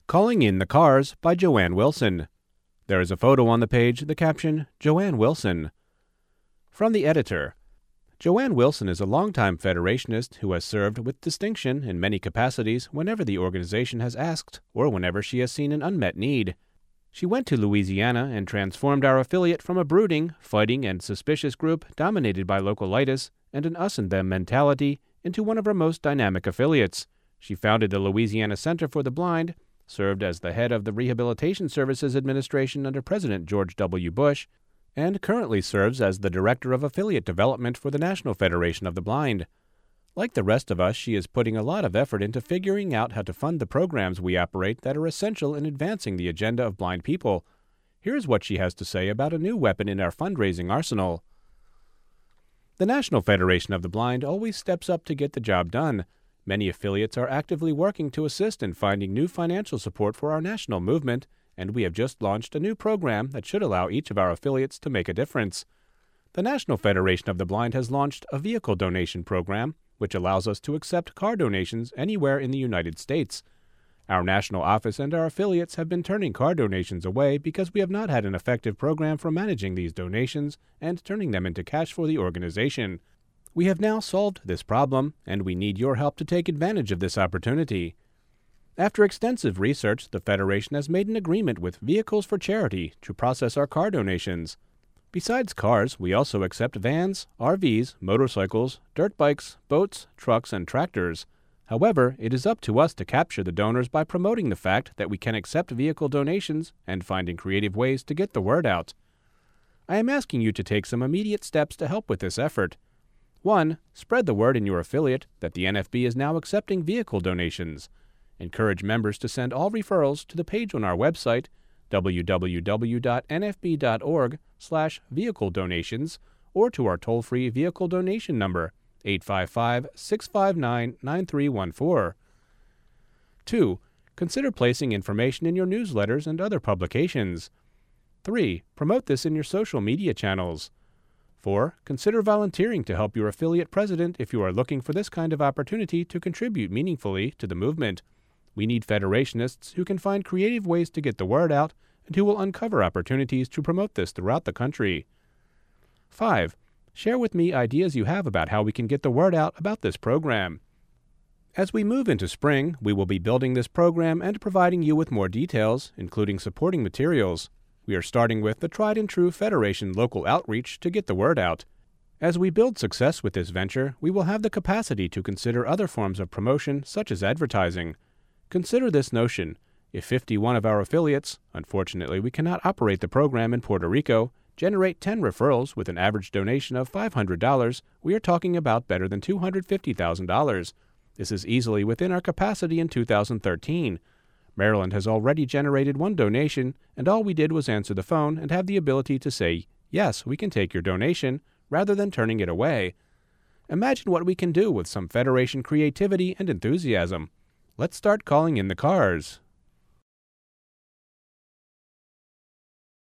Calling in the Cars by Joanne Wilson. There is a photo on the page, the caption, Joanne Wilson. From the editor. Joanne Wilson is a longtime Federationist who has served with distinction in many capacities whenever the organization has asked or whenever she has seen an unmet need. She went to Louisiana and transformed our affiliate from a brooding, fighting, and suspicious group dominated by localitis and an us-and-them mentality into one of our most dynamic affiliates. She founded the Louisiana Center for the Blind, served as the head of the Rehabilitation Services Administration under President George W. Bush, and currently serves as the Director of Affiliate Development for the National Federation of the Blind. Like the rest of us, she is putting a lot of effort into figuring out how to fund the programs we operate that are essential in advancing the agenda of blind people. Here's what she has to say about a new weapon in our fundraising arsenal. The National Federation of the Blind always steps up to get the job done. Many affiliates are actively working to assist in finding new financial support for our national movement, and we have just launched a new program that should allow each of our affiliates to make a difference. The National Federation of the Blind has launched a vehicle donation program, which allows us to accept car donations anywhere in the United States. Our national office and our affiliates have been turning car donations away because we have not had an effective program for managing these donations and turning them into cash for the organization. We have now solved this problem, and we need your help to take advantage of this opportunity. After extensive research, the Federation has made an agreement with Vehicles for Charity to process our car donations. Besides cars, we also accept vans, RVs, motorcycles, dirt bikes, boats, trucks, and tractors. However, it is up to us to capture the donors by promoting the fact that we can accept vehicle donations and finding creative ways to get the word out. I am asking you to take some immediate steps to help with this effort. 1. Spread the word in your affiliate that the NFB is now accepting vehicle donations. Encourage members to send all referrals to the page on our website, www.nfb.org/vehicle donations, or to our toll-free vehicle donation number, 855-659-9314. 2. Consider placing information in your newsletters and other publications. 3. Promote this in your social media channels. 4. Consider volunteering to help your affiliate president if you are looking for this kind of opportunity to contribute meaningfully to the movement. We need Federationists who can find creative ways to get the word out and who will uncover opportunities to promote this throughout the country. 5. Share with me ideas you have about how we can get the word out about this program. As we move into spring, we will be building this program and providing you with more details, including supporting materials. We are starting with the tried-and-true Federation local outreach to get the word out. As we build success with this venture, we will have the capacity to consider other forms of promotion, such as advertising. Consider this notion. If 51 of our affiliates, unfortunately we cannot operate the program in Puerto Rico, generate 10 referrals with an average donation of $500, we are talking about better than $250,000. This is easily within our capacity in 2013. Maryland has already generated one donation, and all we did was answer the phone and have the ability to say, yes, we can take your donation, rather than turning it away. Imagine what we can do with some Federation creativity and enthusiasm. Let's start calling in the cars.